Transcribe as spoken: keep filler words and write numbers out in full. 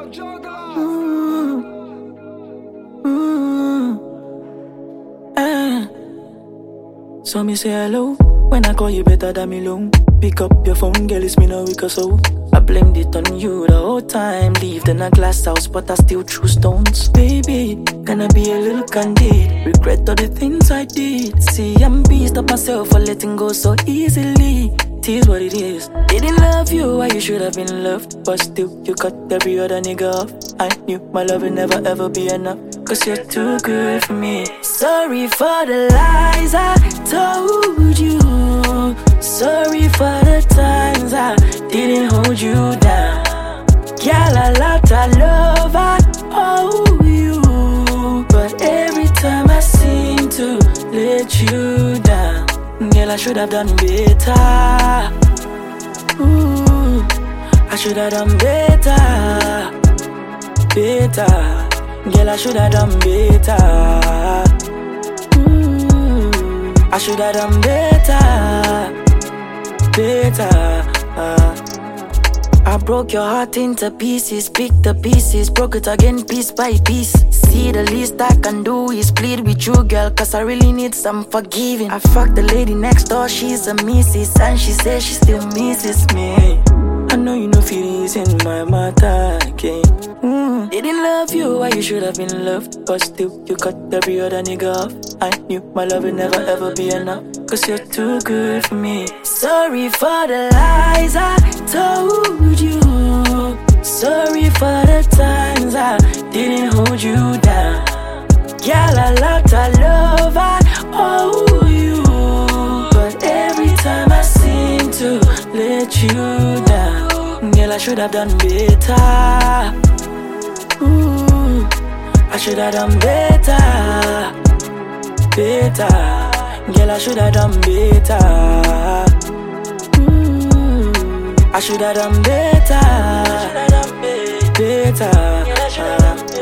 Mm, mm, eh. So me say hello. When I call you better than me long. Pick up your phone, girl, it's me no weak or so. I blamed it on you the whole time. Lived in a glass house, but I still threw stones. Baby, gonna be a little candid. Regret all the things I did. See, I'm beast up myself for letting go so easily. It is what it is. Didn't love you, why you should have been loved. But still, you cut every other nigga off. I knew my love would never ever be enough. Cause you're too good for me. Sorry for the lies I told you. Sorry for the times I didn't hold you down. Girl, I loved, I love, I owe you. But every time I seem to let you down. Girl, I should have done better. Ooh, I should have done better. Better. Girl, I should have done better. Ooh, I should have done better. Better. Uh. I broke your heart into pieces, picked the pieces, broke it again piece by piece. See, the least I can do is plead with you, girl, cause I really need some forgiving. I fucked the lady next door, she's a missus, and she says she still misses me. I know you know feelings in my matter, okay? Mm. Didn't love you, why you should have been loved. But still, you cut every other nigga off. I knew my love would never ever be enough. Cause you're too good for me. Sorry for the lies I told you. Sorry for the times I didn't hold you down. Girl, I loved, I love, I owe you. But every time I seem to let you down. Girl, I should have done better. Ooh, I should have done better. Better. Girl, I should have done better. Ooh, I should have done better. Better.